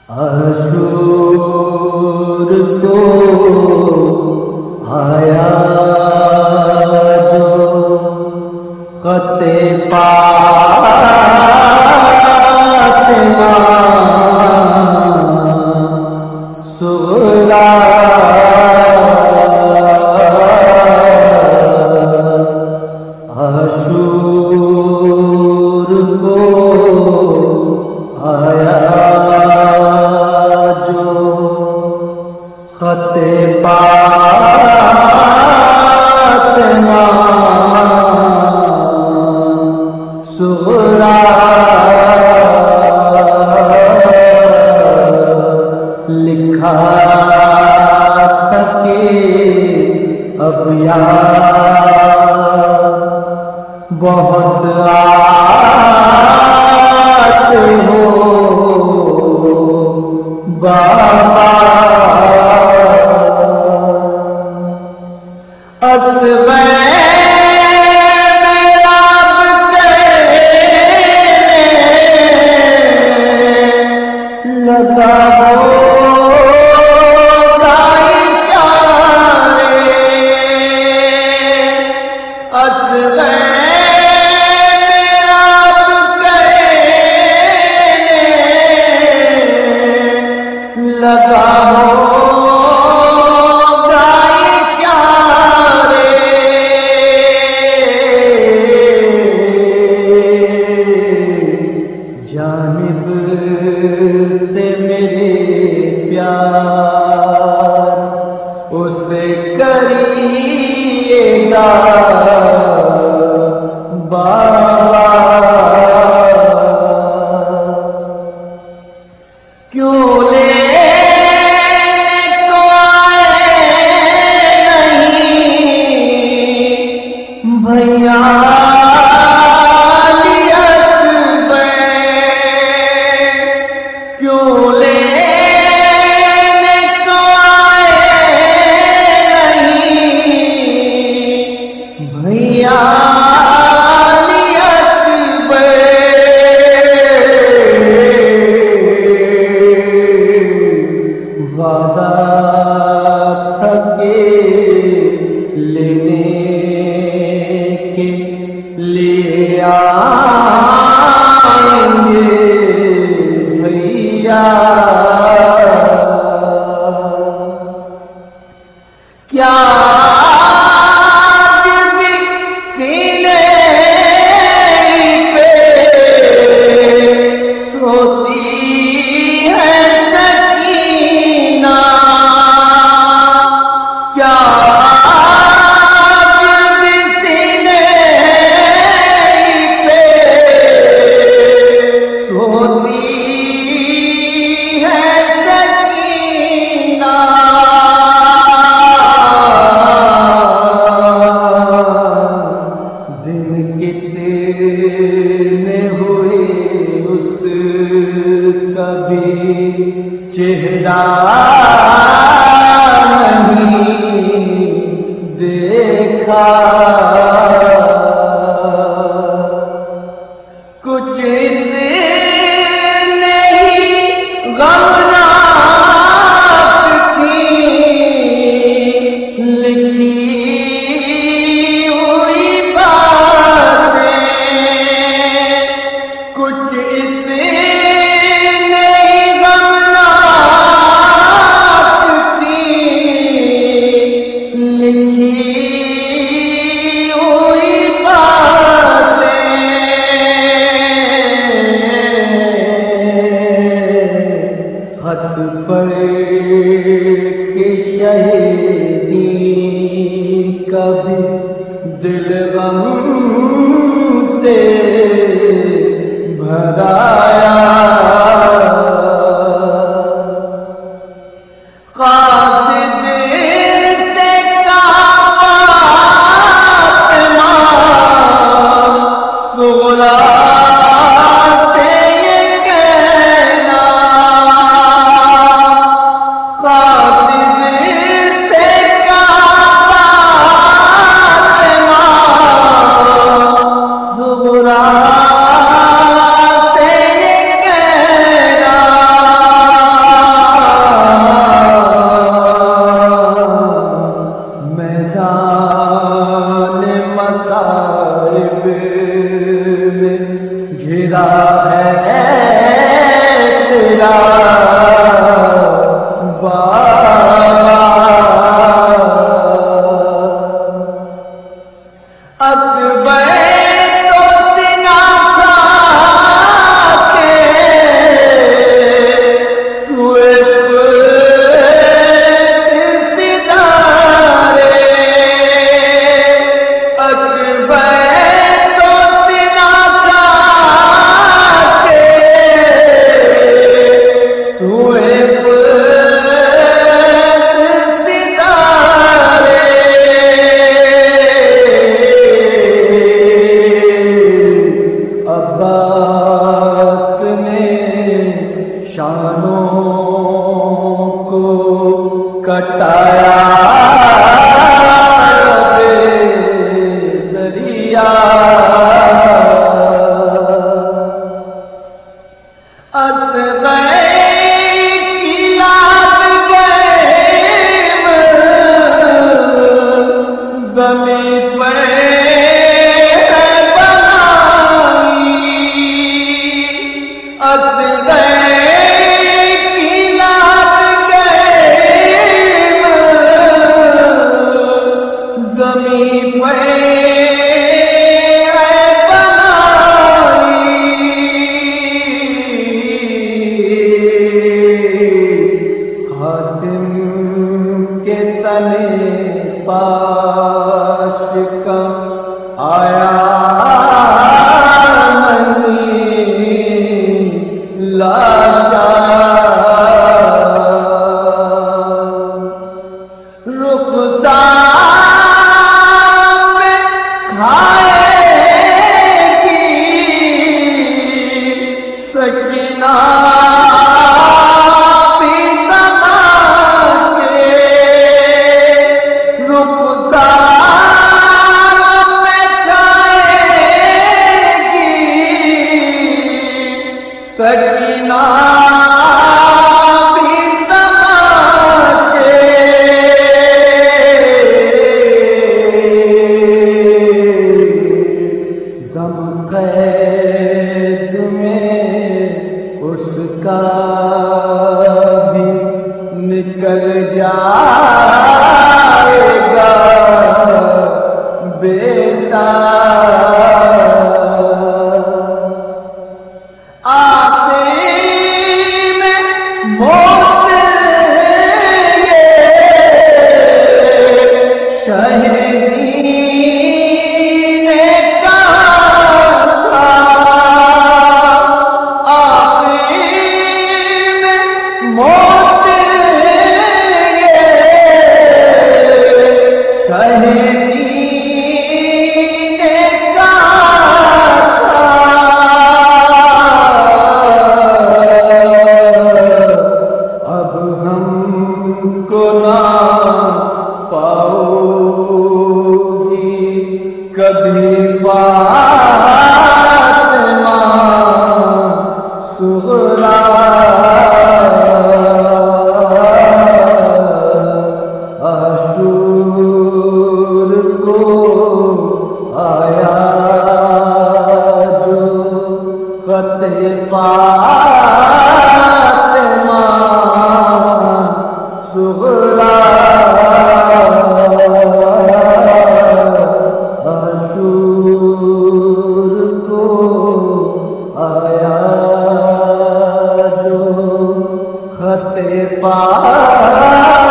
عاشور کو آیا جو خط فاطمہ سغریٰ عاشور کو آیا جو خط فاطمہ سغریٰ لکھا تھا کہ اب یار بہت آتے ہو بابا جانب سے میرے پیار اسے کریے گا بابا کیوں لینے کو آئے نہیں بھیا وعدہ تھا کہ لینے کے لیے آئیں گے بھیا کیا کتنے ہوئے اس کا بھی چہرہ نہیں دیکھا کچھ نہیں غمناک تھی لکھی خط پڑھ کے شہیدی کا بھی دل غم سے بھرایا قاصد سے کہا فاطمہ سغریٰ میرا بابا اکبر تو سنا کھا کے سوئے سدارے اکبر تو سنا کھا کے سوئے عباس نے شانوں کو کٹایا بے دریا اصغر کی یاد زمین پر زمین پر خاتم کے تنے پاش کا آیا لاشا رخسار میں کھائے گی سکینہ بھی تما کے رخسار میں کھائے گی سکینہ قید میں اس کا بھی نکل جائے گا بیٹا آخری میں موت یہ شہیدی کبھی فاطمہ صغرا عاشور کو آیا جو خط فاطمہ صغرا خط پا